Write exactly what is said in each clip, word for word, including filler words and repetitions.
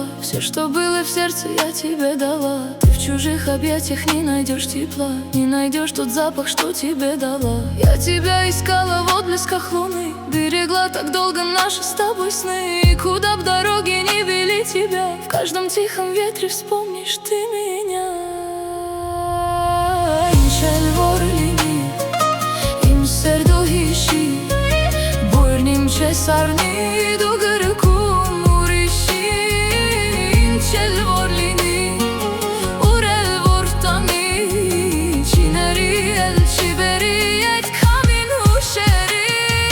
слова. Все, что было в сердце, я тебе дала. Ты в чужих объятиях не найдешь тепла, не найдешь тот запах, что тебе дала. Я тебя искала в отблесках луны, берегла так долго наши с тобой сны. И куда б дороги не вели тебя, в каждом тихом ветре вспомнишь ты меня. İnşel vorlini, imser dohishi, boynimce sarni dogara kumurishi. İnşel vorlini, urel vortani, çineri el çiberiyet kamin huşeri.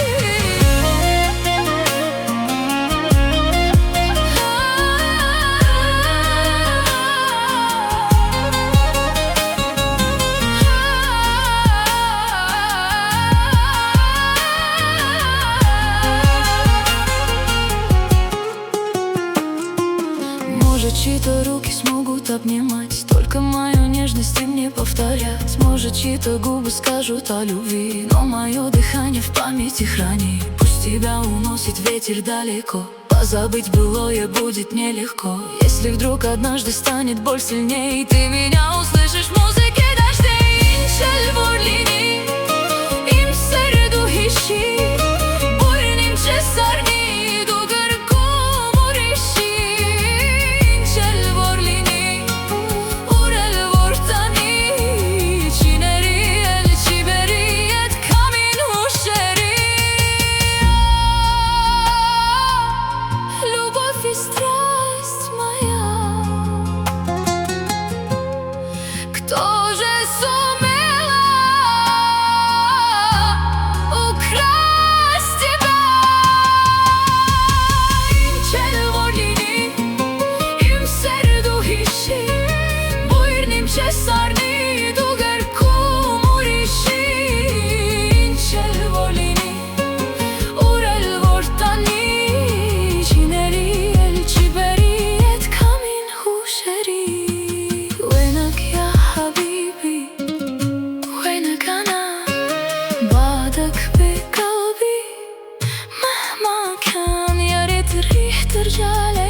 Может, чьи-то руки смогут обнимать, только мою нежность ты мне повторять. Может, чьи-то губы скажут о любви, но мое дыхание в памяти храни. Пусть тебя уносит ветер далеко, позабыть былое будет нелегко. Если вдруг однажды станет боль сильней, ты меня услышишь в музыке дождей. İnşel vorlini, imser dohishi, boynimce sarni dogara kumurishi. İnşel vorlini, urel vortani, çineri el çiberiyet kamin huşeri. Любовь и страсть моя, кто же сумела украсть тебя? İnşel vorlini, imser dohishi, boynimce sarni dogara kumurishi. İnşel vorlini, urel vortani, çineri el çiberiyet kamin huşeri. وينك يا حبيبي، وينك أنا بعدك بقلبي مهما كان، يا ريت الريح ترجع لي.